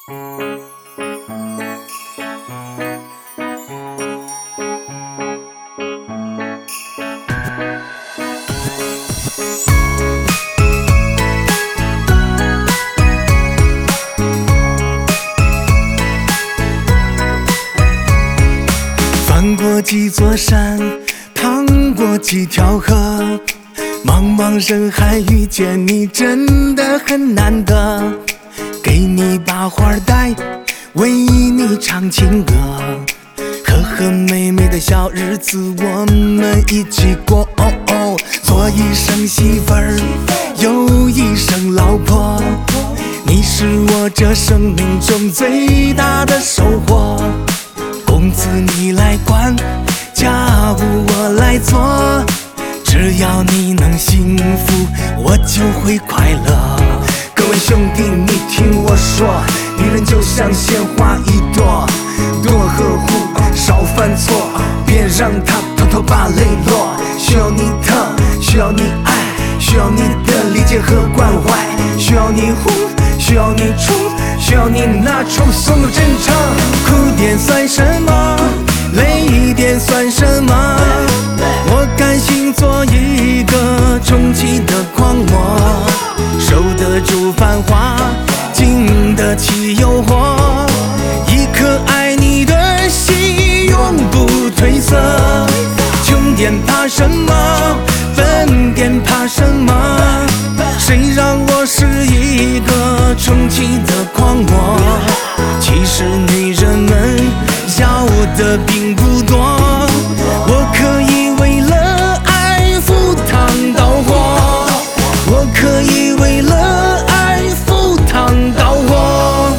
翻过几座山，趟过几条河，茫茫人海遇见你真的很难得。给你把花带，为你唱情歌，和和美美的小日子我们一起过。做一声媳妇儿，又一声老婆，你是我这生命中最大的收获。公子你来管，家务我来做，只要你能幸福，我就会快乐。各位兄弟，你听我说，女人就像鲜花一朵，多呵护，少犯错，别让她偷偷把泪落。需要你疼，需要你爱，需要你的理解和关怀，需要你哄，需要你宠，需要你那种送的真诚。哭点算什么？累一点算什么？我甘心做一个充气的狂魔，受得住繁华，经得起诱惑，一颗爱你的心永不褪色。穷点怕什么？笨点怕什么？谁让我是一个充气的狂魔？其实女人们要的并不多，我可以为了爱赴汤蹈火，我可以为了爱赴汤蹈火。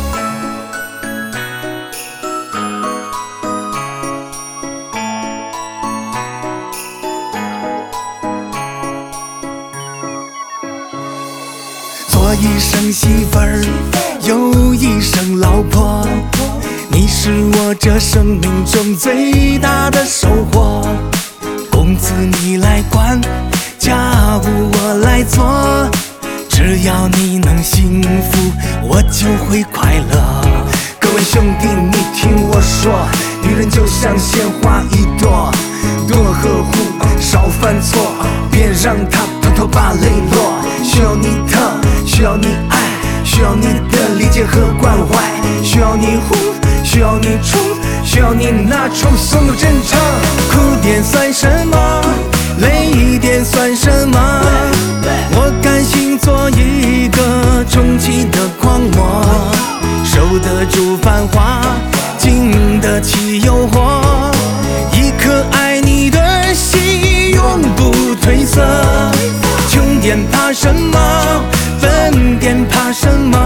做一声媳妇儿，又一声老婆，你是我这生命中最大的收获。公子你来管，家务我来做，只要你能幸福，我就会快乐。各位兄弟，你听我说，女人就像鲜花一朵，多呵护，少犯错，别让她偷偷把泪落。需要你疼，需要你爱，需要你的理解和关怀，需要你哄，需要你宠，需要你那种送的真诚。哭点算什么？累一点算什么？我甘心做一个充气的狂魔，受得住繁华，经得起诱惑，一颗爱你的心永不褪色。穷点怕什么？笨点怕什么？